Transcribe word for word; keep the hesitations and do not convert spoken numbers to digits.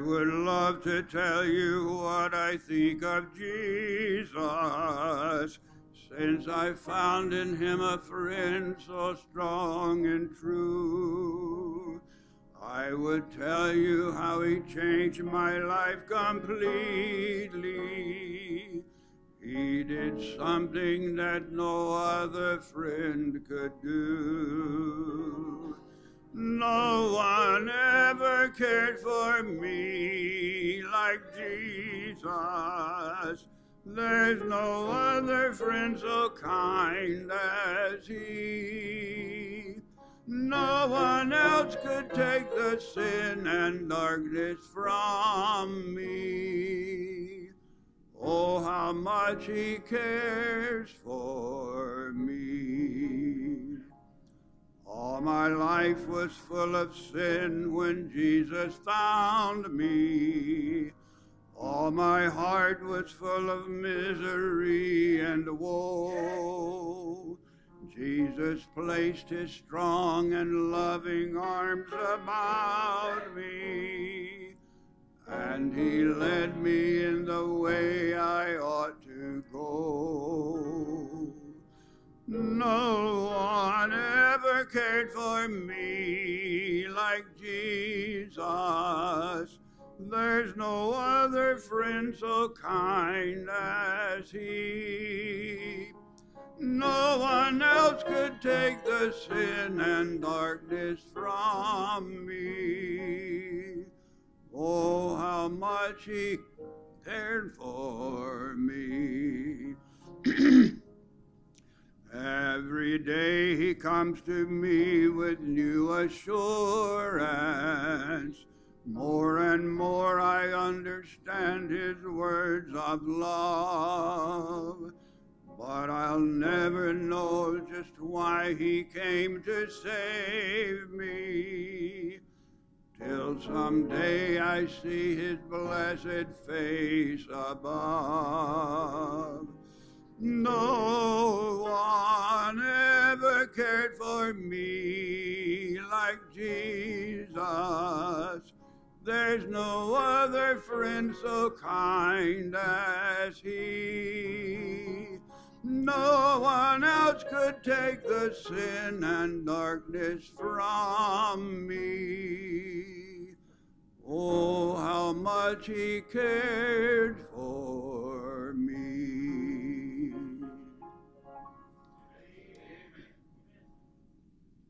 would love to tell you what I think of Jesus, since I found in him a friend so strong and true. I would tell you how he changed my life completely. He did something that no other friend could do. No one ever cared for me like Jesus. There's no other friend so kind as he. No one else could take the sin and darkness from me. Oh, how much he cares for me. All my life was full of sin when Jesus found me. All my heart was full of misery and woe. Jesus placed his strong and loving arms about me, and he led me in the way I ought to go. No one ever cared for me like Jesus. There's no other friend so kind as he. No one else could take the sin and darkness from me. Oh, how much he cared for me. Every day he comes to me with new assurance. More and more I understand his words of love. But I'll never know just why he came to save me, till someday I see his blessed face above. No one ever cared for me like Jesus. There's no other friend so kind as he. No one else could take the sin and darkness from me. Oh, how much he cared for